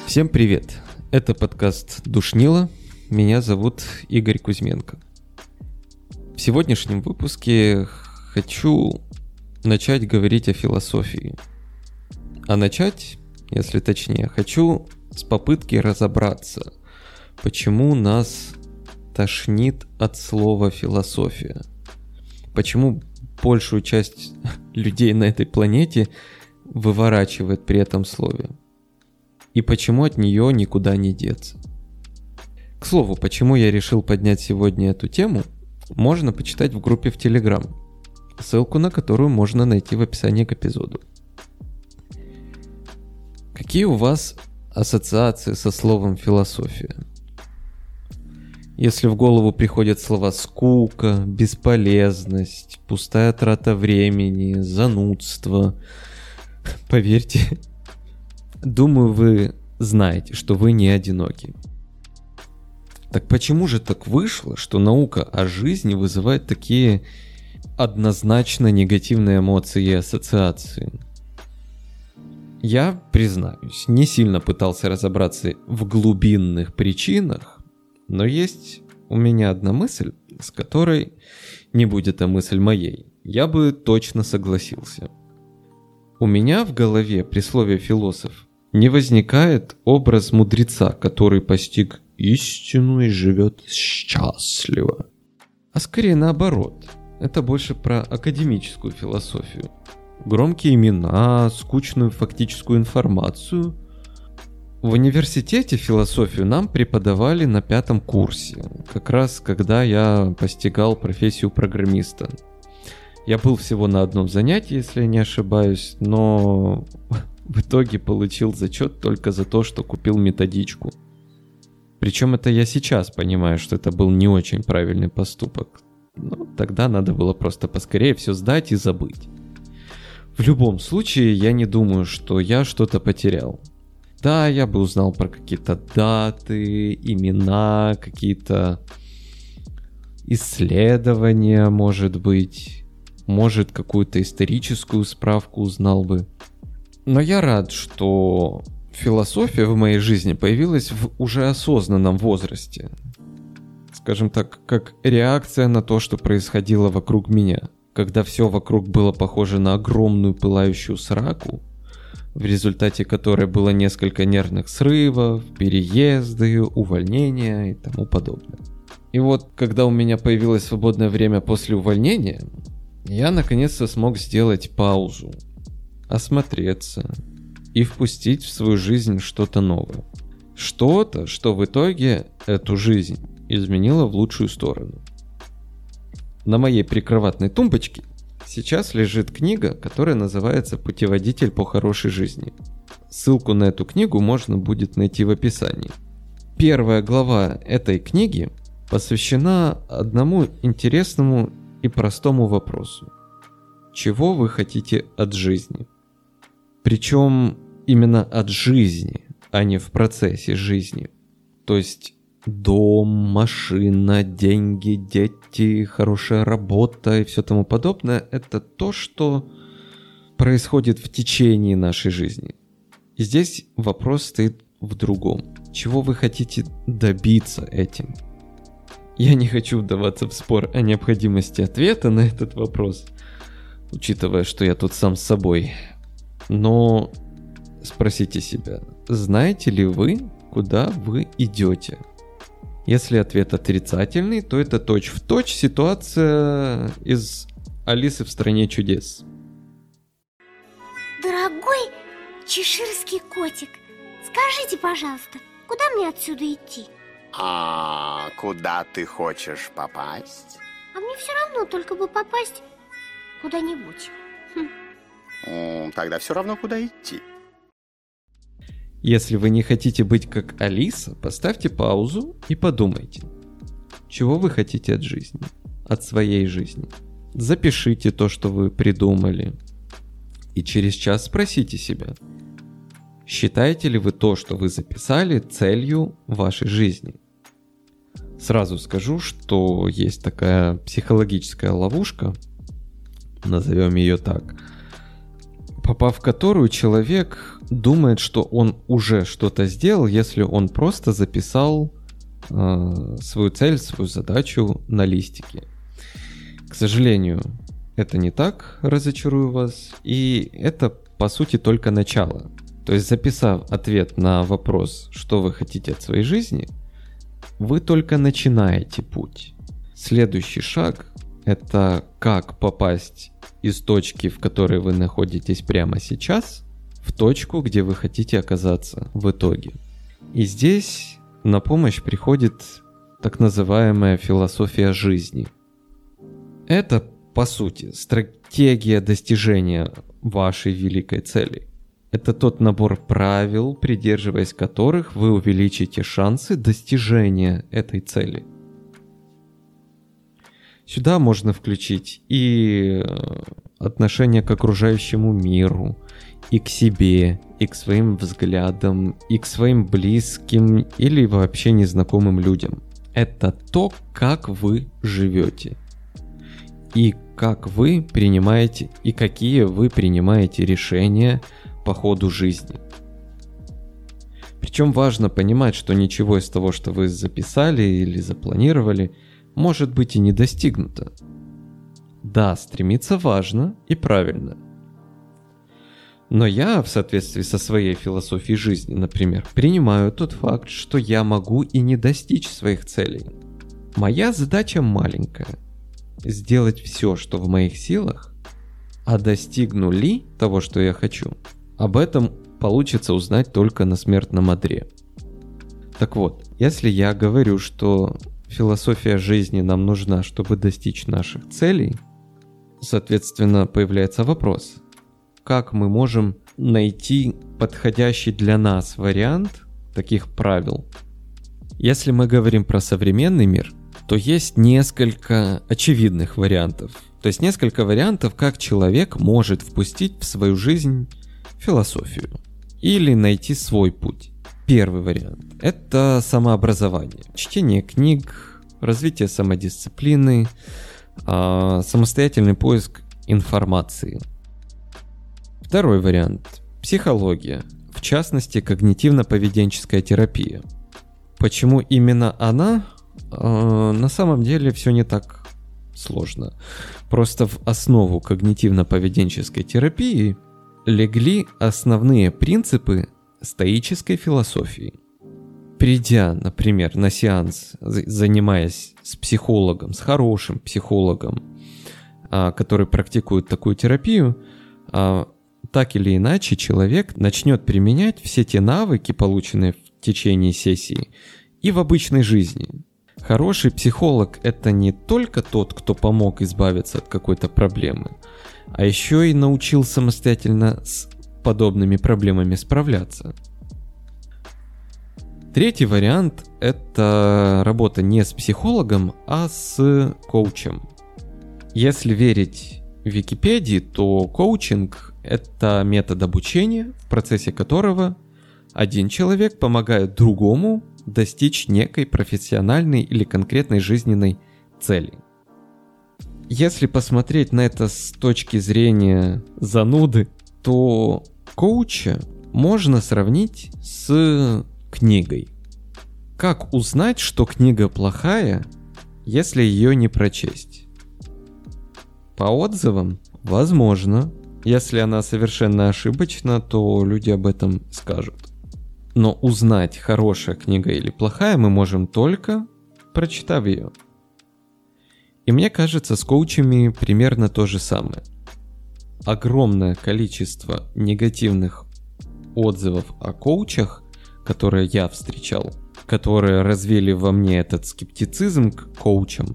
Всем привет! Это подкаст «Душнило». Меня зовут Игорь Кузьменко. В сегодняшнем выпуске хочу начать говорить о философии. А начать, если точнее, хочу с попытки разобраться, почему нас тошнит от слова «философия». Почему большую часть людей на этой планете выворачивает при этом слове. И почему от нее никуда не деться. К слову, почему я решил поднять сегодня эту тему, можно почитать в группе в Telegram, ссылку на которую можно найти в описании к эпизоду. Какие у вас ассоциации со словом «философия»? Если в голову приходят слова «скука», «бесполезность», «пустая трата времени», «занудство», поверьте, думаю, вы знаете, что вы не одиноки. Так почему же так вышло, что наука о жизни вызывает такие однозначно негативные эмоции и ассоциации? Я, признаюсь, не сильно пытался разобраться в глубинных причинах, но есть у меня одна мысль, с которой, не будь это мысль моей, я бы точно согласился. У меня в голове при слове «философ» не возникает образ мудреца, который постиг истину и живет счастливо. А скорее наоборот. Это больше про академическую философию. Громкие имена, скучную фактическую информацию. В университете философию нам преподавали на 5 курсе, как раз когда я постигал профессию программиста. Я был всего на одном занятии, если я не ошибаюсь, но в итоге получил зачет только за то, что купил методичку. Причем это я сейчас понимаю, что это был не очень правильный поступок. Но тогда надо было просто поскорее все сдать и забыть. В любом случае, я не думаю, что я что-то потерял. Да, я бы узнал про какие-то даты, имена, какие-то исследования, может быть. Может, какую-то историческую справку узнал бы. Но я рад, что философия в моей жизни появилась в уже осознанном возрасте. Скажем так, как реакция на то, что происходило вокруг меня. Когда все вокруг было похоже на огромную пылающую сраку, в результате которой было несколько нервных срывов, переезды, увольнения и тому подобное. И вот, когда у меня появилось свободное время после увольнения, я наконец-то смог сделать паузу, осмотреться и впустить в свою жизнь что-то новое. Что-то, что в итоге эту жизнь изменило в лучшую сторону. На моей прикроватной тумбочке сейчас лежит книга, которая называется «Путеводитель по хорошей жизни». Ссылку на эту книгу можно будет найти в описании. Первая глава этой книги посвящена одному интересному и простому вопросу. Чего вы хотите от жизни? Причем именно от жизни, а не в процессе жизни. То есть дом, машина, деньги, дети, хорошая работа и все тому подобное – это то, что происходит в течение нашей жизни. И здесь вопрос стоит в другом. Чего вы хотите добиться этим? Я не хочу вдаваться в спор о необходимости ответа на этот вопрос, учитывая, что я тут сам с собой. Но спросите себя, знаете ли вы, куда вы идете? Если ответ отрицательный, то это точь-в-точь ситуация из «Алисы в стране чудес». Дорогой чеширский котик, скажите, пожалуйста, куда мне отсюда идти? А куда ты хочешь попасть? А мне все равно, только бы попасть куда-нибудь. Тогда все равно, куда идти. Если вы не хотите быть как Алиса, поставьте паузу и подумайте, чего вы хотите от жизни, от своей жизни. Запишите то, что вы придумали, и через час спросите себя, считаете ли вы то, что вы записали, целью вашей жизни? Сразу скажу, что есть такая психологическая ловушка, назовем ее так, попав в которую человек думает, что он уже что-то сделал, если он просто записал свою цель, свою задачу на листике. К сожалению, это не так, разочарую вас, и это, по сути, только начало. То есть, записав ответ на вопрос, что вы хотите от своей жизни, вы только начинаете путь. Следующий шаг – это как попасть из точки, в которой вы находитесь прямо сейчас, в точку, где вы хотите оказаться в итоге. И здесь на помощь приходит так называемая философия жизни. Это, по сути, стратегия достижения вашей великой цели. Это тот набор правил, придерживаясь которых вы увеличите шансы достижения этой цели. Сюда можно включить и отношение к окружающему миру, и к себе, и к своим взглядам, и к своим близким или вообще незнакомым людям. Это то, как вы живете. И как вы принимаете, и какие вы принимаете решения по ходу жизни. Причем важно понимать, что ничего из того, что вы записали или запланировали, может быть и не достигнуто. Да, стремиться важно и правильно. Но я, в соответствии со своей философией жизни, например, принимаю тот факт, что я могу и не достичь своих целей. Моя задача маленькая – сделать все, что в моих силах, а достигну ли того, что я хочу, об этом получится узнать только на смертном одре. Так вот, если я говорю, что философия жизни нам нужна, чтобы достичь наших целей, соответственно, появляется вопрос, как мы можем найти подходящий для нас вариант таких правил? Если мы говорим про современный мир, то есть несколько очевидных вариантов. То есть несколько вариантов, как человек может впустить в свою жизнь философию или найти свой путь. Первый вариант – это самообразование, чтение книг, развитие самодисциплины, самостоятельный поиск информации. Второй вариант – психология, в частности, когнитивно-поведенческая терапия. Почему именно она? На самом деле все не так сложно. Просто в основу когнитивно-поведенческой терапии легли основные принципы стоической философии. Придя, например, на сеанс, занимаясь с психологом, с хорошим психологом, который практикует такую терапию, так или иначе человек начнет применять все те навыки, полученные в течение сессии, и в обычной жизни. Хороший психолог – это не только тот, кто помог избавиться от какой-то проблемы, а еще и научил самостоятельно с подобными проблемами справляться. Третий вариант – это работа не с психологом, а с коучем. Если верить Википедии, то коучинг – это метод обучения, в процессе которого один человек помогает другому достичь некой профессиональной или конкретной жизненной цели. Если посмотреть на это с точки зрения зануды, то коуча можно сравнить с книгой. Как узнать, что книга плохая, если ее не прочесть? По отзывам, возможно. Если она совершенно ошибочна, то люди об этом скажут. Но узнать, хорошая книга или плохая, мы можем только прочитав ее. И мне кажется, с коучами примерно то же самое. Огромное количество негативных отзывов о коучах, которые я встречал, которые развили во мне этот скептицизм к коучам,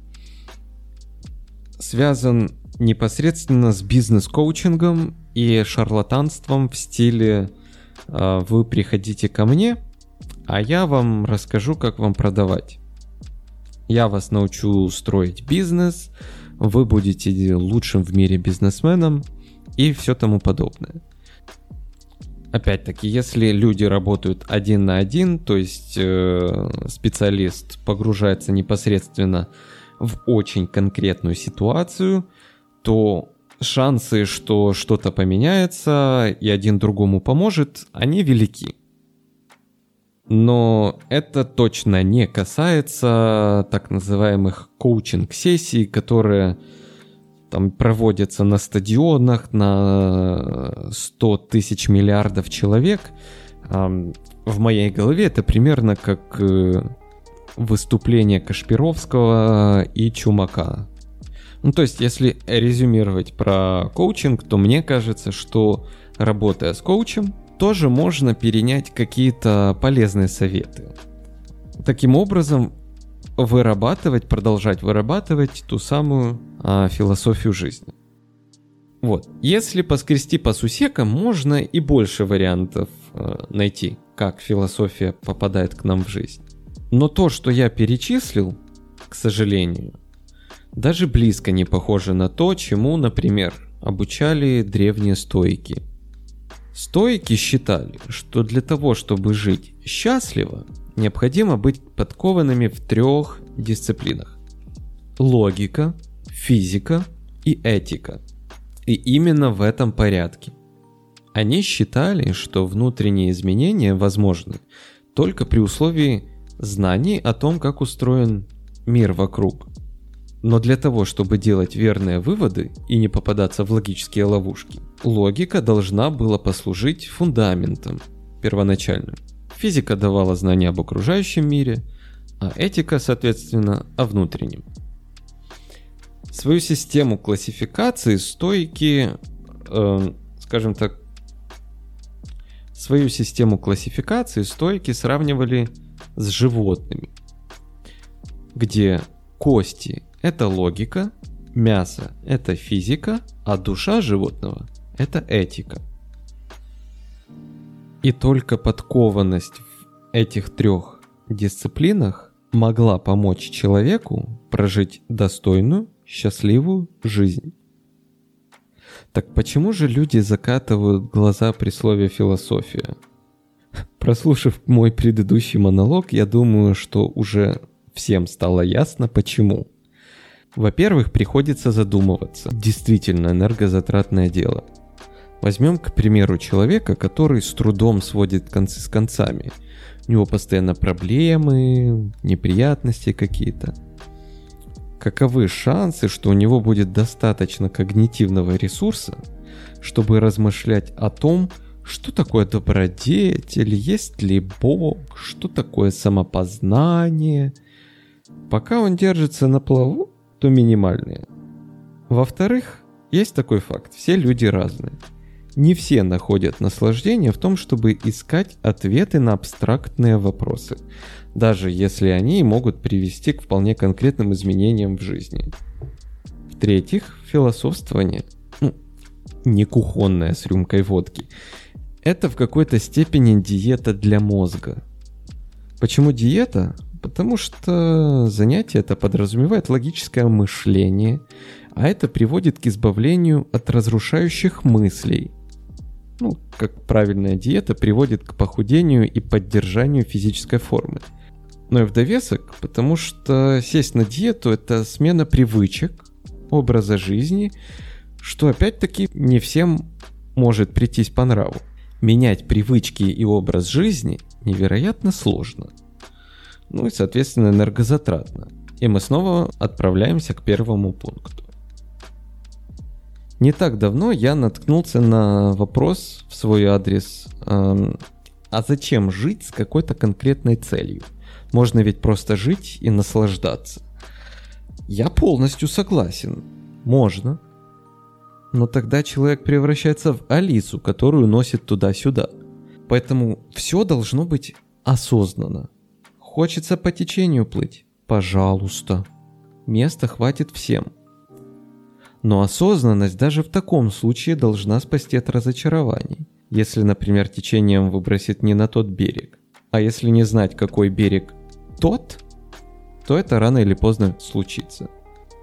связан непосредственно с бизнес-коучингом и шарлатанством в стиле «вы приходите ко мне, а я вам расскажу, как вам продавать. Я вас научу строить бизнес, вы будете лучшим в мире бизнесменом» и все тому подобное. Опять-таки, если люди работают один на один, то есть специалист погружается непосредственно в очень конкретную ситуацию, то шансы, что что-то поменяется и один другому поможет, они велики. Но это точно не касается так называемых коучинг-сессий, которые там проводятся на стадионах на 100 тысяч миллиардов человек. В моей голове это примерно как выступление Кашпировского и Чумака. Ну, то есть, если резюмировать про коучинг, то мне кажется, что, работая с коучем, тоже можно перенять какие-то полезные советы. Таким образом, продолжать вырабатывать ту самую философию жизни. Вот. Если поскрести по сусекам, можно и больше вариантов найти, как философия попадает к нам в жизнь. Но то, что я перечислил, к сожалению, даже близко не похоже на то, чему, например, обучали древние стоики. Стоики считали, что для того, чтобы жить счастливо, необходимо быть подкованными в 3 дисциплинах: логика, физика и этика. И именно в этом порядке. Они считали, что внутренние изменения возможны только при условии знаний о том, как устроен мир вокруг. Но для того, чтобы делать верные выводы и не попадаться в логические ловушки, логика должна была послужить фундаментом первоначальным. Физика давала знания об окружающем мире, а этика, соответственно, о внутреннем. Свою систему классификации стоики, сравнивали с животными, где кости – это логика, мясо – это физика, а душа животного – это этика. И только подкованность в этих 3 дисциплинах могла помочь человеку прожить достойную, счастливую жизнь. Так почему же люди закатывают глаза при слове «философия»? Прослушав мой предыдущий монолог, я думаю, что уже всем стало ясно, почему. Во-первых, приходится задумываться. Действительно энергозатратное дело. Возьмем, к примеру, человека, который с трудом сводит концы с концами. У него постоянно проблемы, неприятности какие-то. Каковы шансы, что у него будет достаточно когнитивного ресурса, чтобы размышлять о том, что такое добродетель, есть ли Бог, что такое самопознание? Пока он держится на плаву, то минимальные. Во-вторых, есть такой факт: все люди разные. Не все находят наслаждение в том, чтобы искать ответы на абстрактные вопросы, даже если они могут привести к вполне конкретным изменениям в жизни. В-третьих, философствование, не кухонное с рюмкой водки, это в какой-то степени диета для мозга. Почему диета? Потому что занятие это подразумевает логическое мышление, а это приводит к избавлению от разрушающих мыслей. Как правильная диета приводит к похудению и поддержанию физической формы. Но и в довесок, потому что сесть на диету – это смена привычек, образа жизни, что опять-таки не всем может прийтись по нраву. Менять привычки и образ жизни невероятно сложно. И, соответственно, энергозатратно. И мы снова отправляемся к первому пункту. Не так давно я наткнулся на вопрос в свой адрес: а зачем жить с какой-то конкретной целью? Можно ведь просто жить и наслаждаться. Я полностью согласен. Можно. Но тогда человек превращается в Алису, которую носит туда-сюда. Поэтому все должно быть осознанно. Хочется по течению плыть? Пожалуйста. Места хватит всем. Но осознанность даже в таком случае должна спасти от разочарований. Если, например, течением выбросит не на тот берег. А если не знать, какой берег тот, то это рано или поздно случится.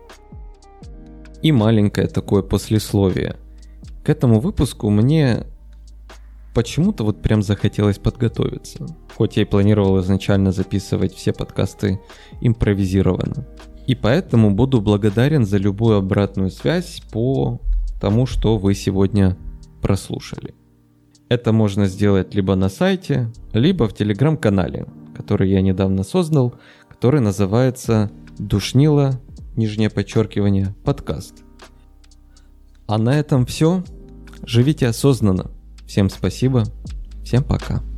И маленькое такое послесловие. К этому выпуску мне почему-то прям захотелось подготовиться. Хоть я и планировал изначально записывать все подкасты импровизированно. И поэтому буду благодарен за любую обратную связь по тому, что вы сегодня прослушали. Это можно сделать либо на сайте, либо в телеграм-канале, который я недавно создал, который называется «Душнило, _подкаст». А на этом все. Живите осознанно. Всем спасибо. Всем пока.